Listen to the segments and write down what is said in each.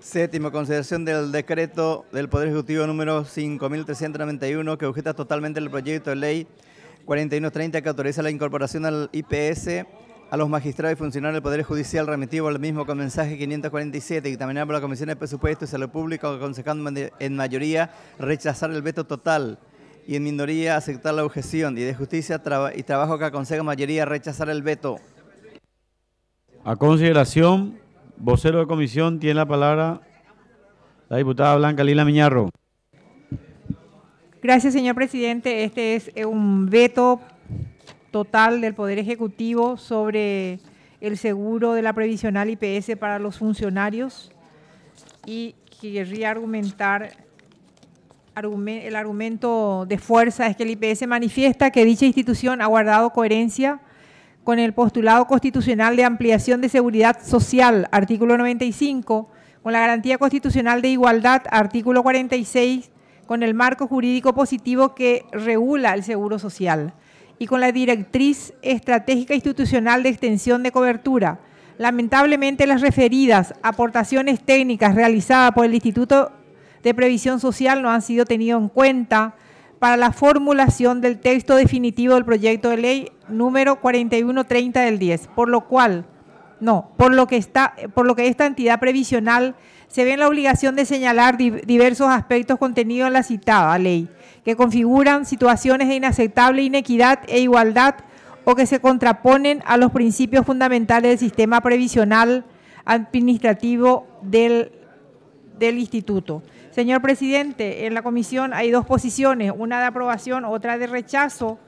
Séptimo, consideración del decreto del Poder Ejecutivo número 5.391 que objeta totalmente el proyecto de ley 4130 que autoriza la incorporación al IPS a los magistrados y funcionarios del Poder Judicial remitido al mismo con mensaje 547 y también por la Comisión de Presupuestos y Salud Pública, aconsejando en mayoría rechazar el veto total y en minoría aceptar la objeción, y de Justicia y Trabajo que aconseja mayoría rechazar el veto. A consideración, vocero de comisión, tiene la palabra la diputada Blanca Lila Miñarro. Gracias, señor presidente. Este es un veto total del Poder Ejecutivo sobre el seguro de la previsional IPS para los funcionarios y querría argumentar, el argumento de fuerza es que el IPS manifiesta que dicha institución ha guardado coherencia con el postulado constitucional de ampliación de seguridad social, artículo 95, con la garantía constitucional de igualdad, artículo 46, con el marco jurídico positivo que regula el seguro social y con la directriz estratégica institucional de extensión de cobertura. Lamentablemente, las referidas aportaciones técnicas realizadas por el Instituto de Previsión Social no han sido tenidas en cuenta para la formulación del texto definitivo del proyecto de ley número 4130 del 10, por lo que esta entidad previsional se ve en la obligación de señalar diversos aspectos contenidos en la citada ley, que configuran situaciones de inaceptable inequidad e igualdad o que se contraponen a los principios fundamentales del sistema previsional administrativo del instituto. Señor presidente, en la comisión hay dos posiciones, una de aprobación, otra de rechazo,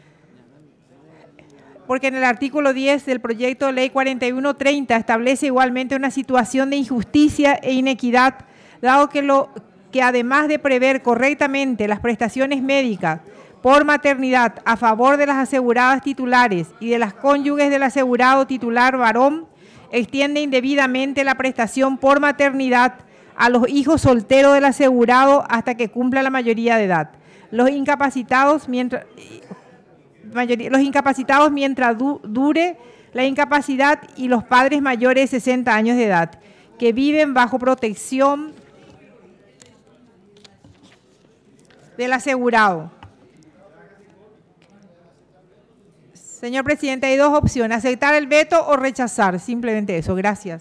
porque en el artículo 10 del proyecto de ley 4130 establece igualmente una situación de injusticia e inequidad, dado que además de prever correctamente las prestaciones médicas por maternidad a favor de las aseguradas titulares y de las cónyuges del asegurado titular varón, extiende indebidamente la prestación por maternidad a los hijos solteros del asegurado hasta que cumpla la mayoría de edad. Los incapacitados mientras dure la incapacidad y los padres mayores de 60 años de edad que viven bajo protección del asegurado. Señor presidente, hay dos opciones, aceptar el veto o rechazar, simplemente eso. Gracias.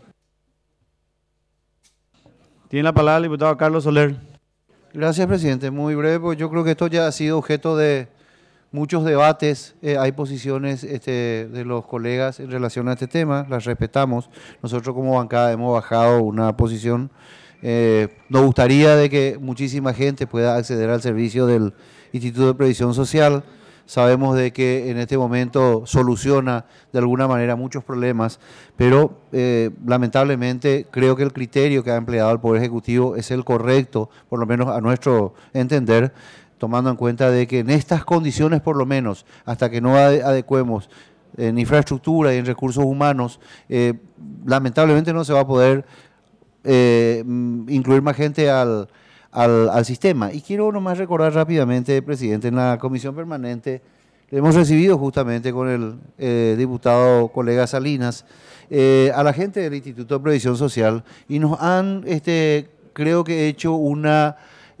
Tiene la palabra el diputado Carlos Soler. Gracias, presidente. Muy breve, porque yo creo que esto ya ha sido objeto de muchos debates. Hay posiciones de los colegas en relación a este tema, las respetamos. Nosotros como bancada hemos bajado una posición. Nos gustaría de que muchísima gente pueda acceder al servicio del Instituto de Previsión Social. Sabemos de que en este momento soluciona de alguna manera muchos problemas, pero lamentablemente creo que el criterio que ha empleado el Poder Ejecutivo es el correcto, por lo menos a nuestro entender, tomando en cuenta de que en estas condiciones, por lo menos, hasta que no adecuemos en infraestructura y en recursos humanos, lamentablemente no se va a poder incluir más gente al sistema. Y quiero nomás recordar rápidamente, presidente, en la comisión permanente hemos recibido justamente con el diputado colega Salinas a la gente del Instituto de Previsión Social y nos han, creo que hecho una,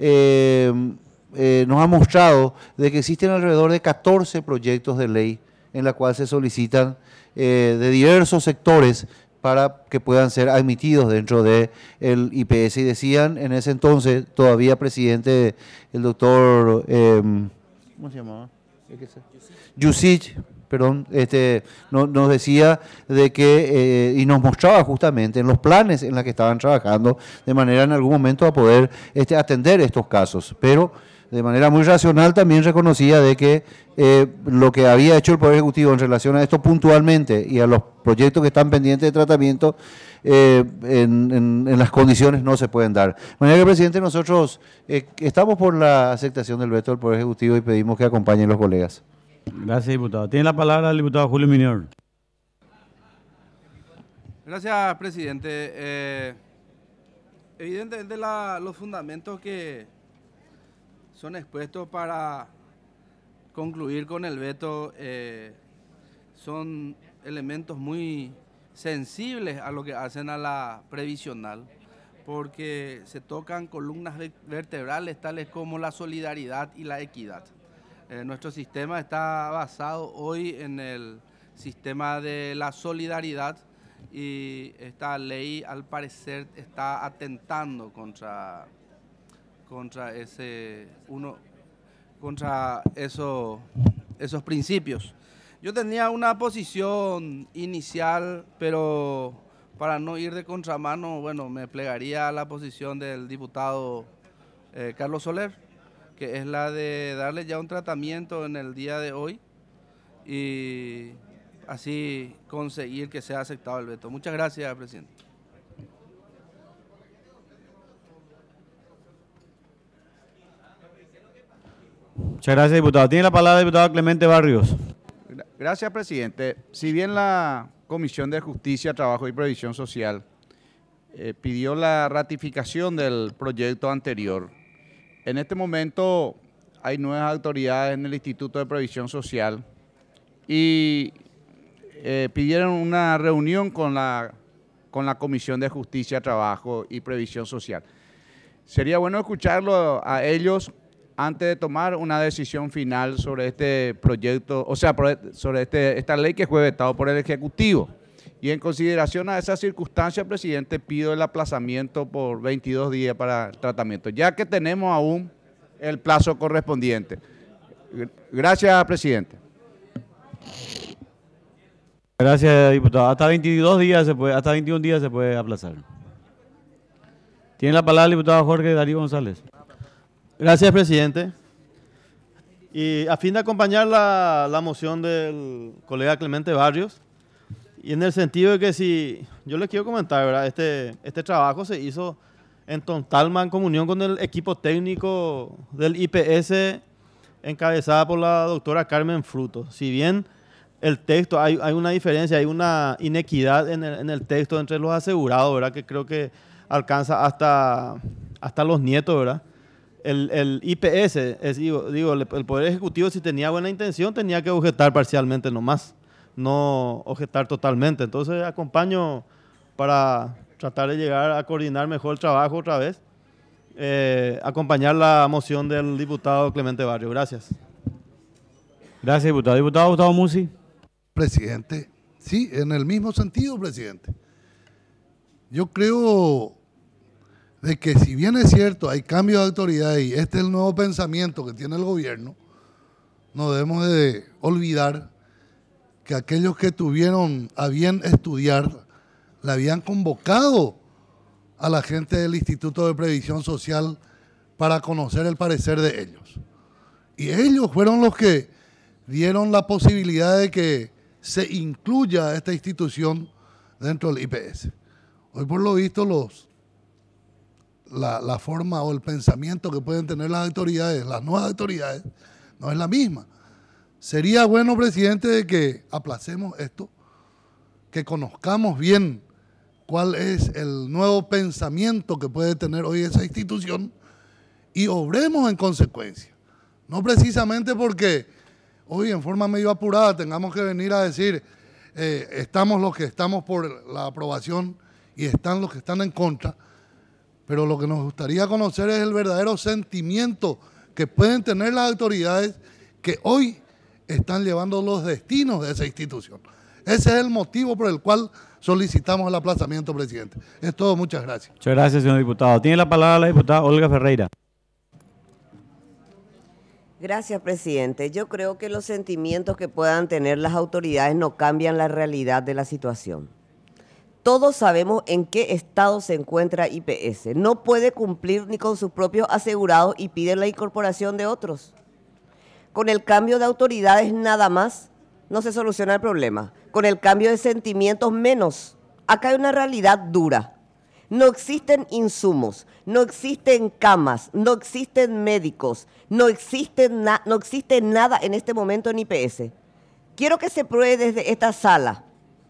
nos ha mostrado de que existen alrededor de 14 proyectos de ley en la cual se solicitan de diversos sectores para que puedan ser admitidos dentro del IPS. Y decían en ese entonces, todavía presidente, el doctor, ¿cómo se llamaba? Yusich, perdón, nos decía de que, y nos mostraba justamente en los planes en los que estaban trabajando, de manera en algún momento a poder atender estos casos. Pero de manera muy racional también reconocía de que lo que había hecho el Poder Ejecutivo en relación a esto puntualmente y a los proyectos que están pendientes de tratamiento, en las condiciones no se pueden dar. De manera que, presidente, nosotros estamos por la aceptación del veto del Poder Ejecutivo y pedimos que acompañen los colegas. Gracias, diputado. Tiene la palabra el diputado Julio Minior. Gracias, presidente. Evidentemente los fundamentos que son expuestos para concluir con el veto son elementos muy sensibles a lo que hacen a la previsional, porque se tocan columnas vertebrales tales como la solidaridad y la equidad. Nuestro sistema está basado hoy en el sistema de la solidaridad y esta ley al parecer está atentando contra esos principios. Yo tenía una posición inicial, pero para no ir de contramano, bueno, me plegaría a la posición del diputado Carlos Soler, que es la de darle ya un tratamiento en el día de hoy y así conseguir que sea aceptado el veto. Muchas gracias, presidente. Muchas gracias, diputado. Tiene la palabra el diputado Clemente Barrios. Gracias, presidente. Si bien la Comisión de Justicia, Trabajo y Previsión Social pidió la ratificación del proyecto anterior, en este momento hay nuevas autoridades en el Instituto de Previsión Social y pidieron una reunión con la Comisión de Justicia, Trabajo y Previsión Social. Sería bueno escucharlo a ellos antes de tomar una decisión final sobre este proyecto, o sea, sobre esta ley que fue vetado por el Ejecutivo. Y en consideración a esa circunstancia, presidente, pido el aplazamiento por 22 días para el tratamiento, ya que tenemos aún el plazo correspondiente. Gracias, presidente. Gracias, diputado. Hasta 22 días hasta 21 días se puede aplazar. Tiene la palabra el diputado Jorge Darío González. Gracias, presidente. Y a fin de acompañar la moción del colega Clemente Barrios, y en el sentido de que si, yo les quiero comentar, ¿verdad? Este trabajo se hizo en total mancomunión con el equipo técnico del IPS encabezada por la doctora Carmen Fruto. Si bien el texto, hay una diferencia, hay una inequidad en el texto entre los asegurados, ¿verdad? Que creo que alcanza hasta los nietos, ¿verdad? El IPS, el Poder Ejecutivo, si tenía buena intención, tenía que objetar parcialmente nomás, no objetar totalmente. Entonces acompaño para tratar de llegar a coordinar mejor el trabajo otra vez, acompañar la moción del diputado Clemente Barrio. Gracias. Gracias, diputado. Diputado Gustavo Musi. Presidente, sí, en el mismo sentido, presidente. Yo creo de que si bien es cierto, hay cambio de autoridad y este es el nuevo pensamiento que tiene el gobierno, no debemos de olvidar que aquellos que tuvieron a bien estudiar le habían convocado a la gente del Instituto de Previsión Social para conocer el parecer de ellos. Y ellos fueron los que dieron la posibilidad de que se incluya esta institución dentro del IPS. Hoy por lo visto la forma o el pensamiento que pueden tener las autoridades, las nuevas autoridades, no es la misma. Sería bueno, presidente, de que aplacemos esto, que conozcamos bien cuál es el nuevo pensamiento que puede tener hoy esa institución y obremos en consecuencia. No precisamente porque hoy en forma medio apurada tengamos que venir a decir estamos los que estamos por la aprobación y están los que están en contra, pero lo que nos gustaría conocer es el verdadero sentimiento que pueden tener las autoridades que hoy están llevando los destinos de esa institución. Ese es el motivo por el cual solicitamos el aplazamiento, presidente. Es todo, muchas gracias. Muchas gracias, señor diputado. Tiene la palabra la diputada Olga Ferreira. Gracias, presidente. Yo creo que los sentimientos que puedan tener las autoridades no cambian la realidad de la situación. Todos sabemos en qué estado se encuentra IPS. No puede cumplir ni con sus propios asegurados y pide la incorporación de otros. Con el cambio de autoridades nada más no se soluciona el problema. Con el cambio de sentimientos menos. Acá hay una realidad dura. No existen insumos, no existen camas, no existen médicos, no existe nada en este momento en IPS. Quiero que se pruebe desde esta sala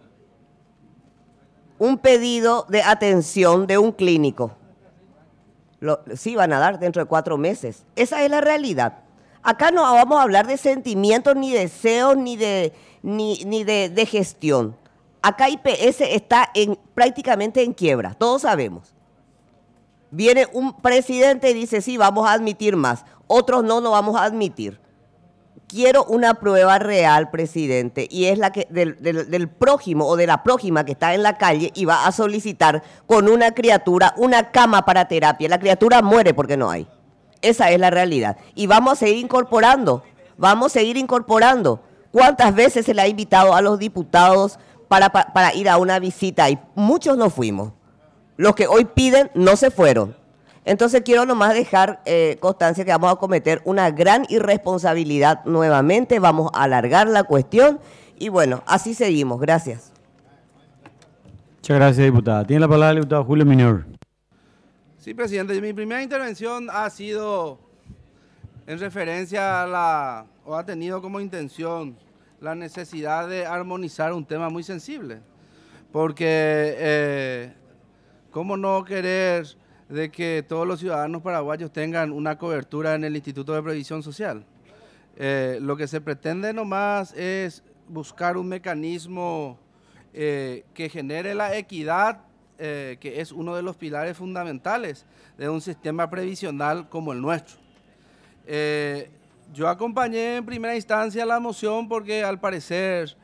un pedido de atención de un clínico. Sí, van a dar dentro de 4 meses. Esa es la realidad. Acá no vamos a hablar de sentimientos, ni deseos, ni de gestión. Acá IPS está prácticamente en quiebra, todos sabemos. Viene un presidente y dice, sí, vamos a admitir más. Otros no vamos a admitir. Quiero una prueba real, presidente, y es la que del prójimo o de la prójima que está en la calle y va a solicitar con una criatura una cama para terapia. La criatura muere porque no hay. Esa es la realidad. Y vamos a seguir incorporando, ¿Cuántas veces se le ha invitado a los diputados para ir a una visita? Y muchos no fuimos. Los que hoy piden no se fueron. Entonces quiero nomás dejar constancia que vamos a cometer una gran irresponsabilidad nuevamente, vamos a alargar la cuestión y bueno, así seguimos. Gracias. Muchas gracias, diputada. Tiene la palabra el diputado Julio Minor. Sí, presidente, mi primera intervención ha sido en referencia a o ha tenido como intención la necesidad de armonizar un tema muy sensible, porque ¿cómo no querer de que todos los ciudadanos paraguayos tengan una cobertura en el Instituto de Previsión Social? Lo que se pretende nomás es buscar un mecanismo que genere la equidad, que es uno de los pilares fundamentales de un sistema previsional como el nuestro. Yo acompañé en primera instancia la moción porque al parecer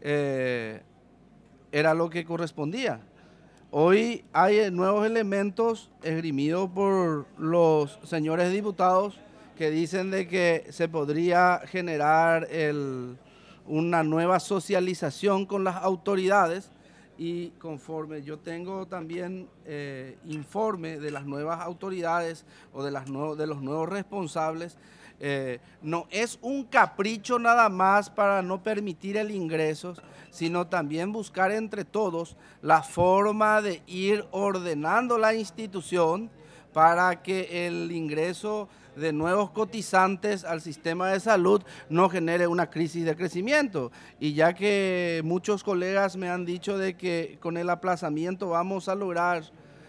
era lo que correspondía. Hoy hay nuevos elementos esgrimidos por los señores diputados que dicen de que se podría generar una nueva socialización con las autoridades y conforme yo tengo también informe de las nuevas autoridades o de los nuevos responsables, no es un capricho nada más para no permitir el ingreso, sino también buscar entre todos la forma de ir ordenando la institución para que el ingreso de nuevos cotizantes al sistema de salud no genere una crisis de crecimiento. Y ya que muchos colegas me han dicho de que con el aplazamiento vamos a lograr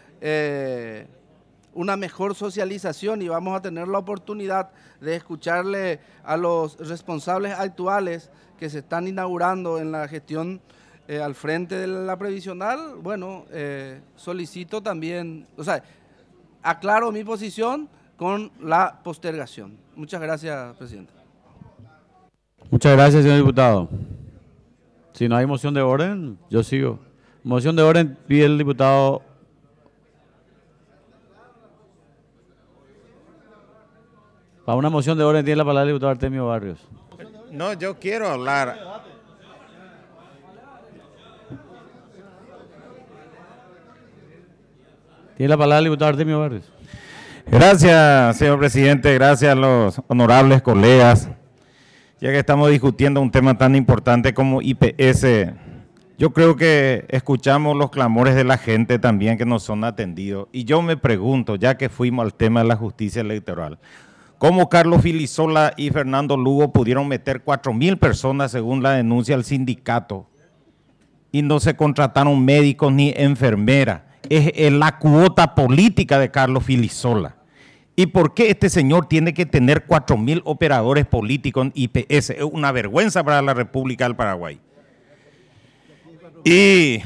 una mejor socialización y vamos a tener la oportunidad de escucharle a los responsables actuales que se están inaugurando en la gestión al frente de la previsional, bueno, solicito también, aclaro mi posición con la postergación. Muchas gracias, presidente. Muchas gracias, señor diputado. Si no hay moción de orden, yo sigo. Moción de orden pide el diputado. Para una moción de orden tiene la palabra el diputado Artemio Barrios. No, yo quiero hablar. Tiene la palabra el diputado Artemio Barrios. Gracias, señor presidente. Gracias a los honorables colegas. Ya que estamos discutiendo un tema tan importante como IPS, yo creo que escuchamos los clamores de la gente también que nos son atendidos. Y yo me pregunto, ya que fuimos al tema de la justicia electoral, ¿cómo Carlos Filisola y Fernando Lugo pudieron meter 4.000 personas según la denuncia del sindicato y no se contrataron médicos ni enfermeras? Es la cuota política de Carlos Filisola. ¿Y por qué este señor tiene que tener 4.000 operadores políticos en IPS? Es una vergüenza para la República del Paraguay. Y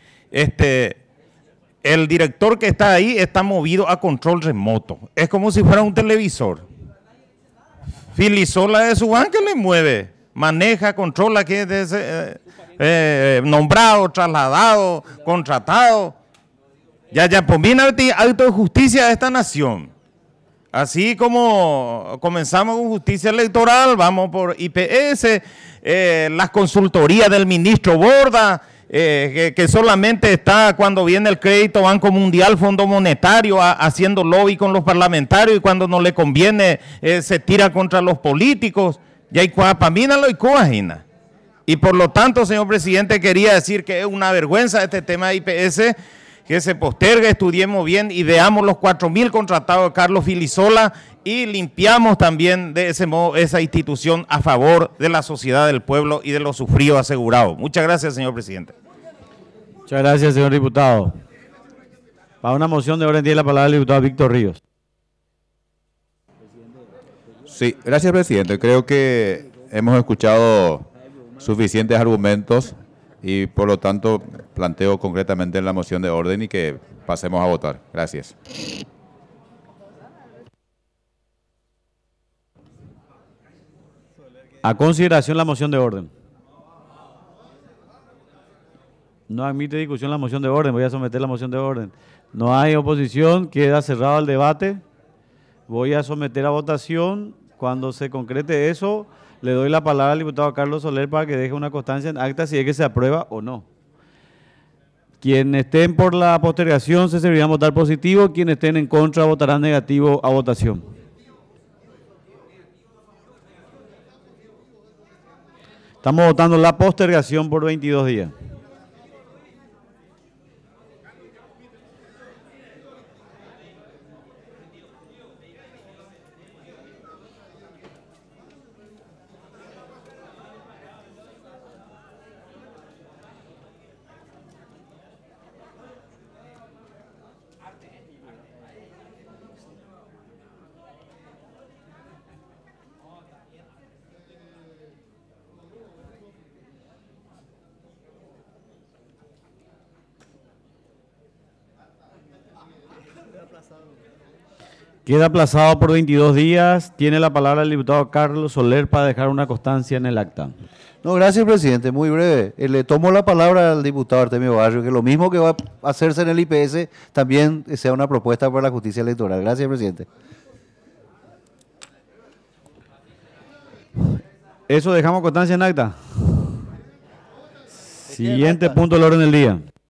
el director que está ahí está movido a control remoto. Es como si fuera un televisor. Filisola de su banca le mueve, maneja, controla, que es nombrado, trasladado, contratado. Ya, pues viene acto de justicia de esta nación. Así como comenzamos con justicia electoral, vamos por IPS, las consultorías del ministro Borda, que solamente está cuando viene el crédito Banco Mundial, Fondo Monetario, haciendo lobby con los parlamentarios y cuando no le conviene se tira contra los políticos. Y hay cuapamínalo y coagina. Y por lo tanto, señor presidente, quería decir que es una vergüenza este tema de IPS, que se postergue, estudiemos bien y veamos los 4.000 contratados de Carlos Filisola y limpiamos también de ese modo esa institución a favor de la sociedad, del pueblo y de los sufridos asegurados. Muchas gracias, señor presidente. Muchas gracias, señor diputado. Para una moción de orden tiene la palabra el diputado Víctor Ríos. Sí, gracias, presidente. Creo que hemos escuchado suficientes argumentos y por lo tanto planteo concretamente la moción de orden y que pasemos a votar. Gracias. A consideración la moción de orden. No admite discusión la moción de orden, voy a someter la moción de orden. No hay oposición, queda cerrado el debate. Voy a someter a votación. Cuando se concrete eso, le doy la palabra al diputado Carlos Soler para que deje una constancia en acta si es que se aprueba o no. Quienes estén por la postergación se servirán votar positivo, quienes estén en contra votarán negativo a votación. Estamos votando la postergación por 22 días. Queda aplazado por 22 días. Tiene la palabra el diputado Carlos Soler para dejar una constancia en el acta. No, gracias, presidente. Muy breve. Le tomo la palabra al diputado Artemio Barrio, que lo mismo que va a hacerse en el IPS también sea una propuesta para la justicia electoral. Gracias, presidente. Eso dejamos constancia en acta. Siguiente punto del orden del día.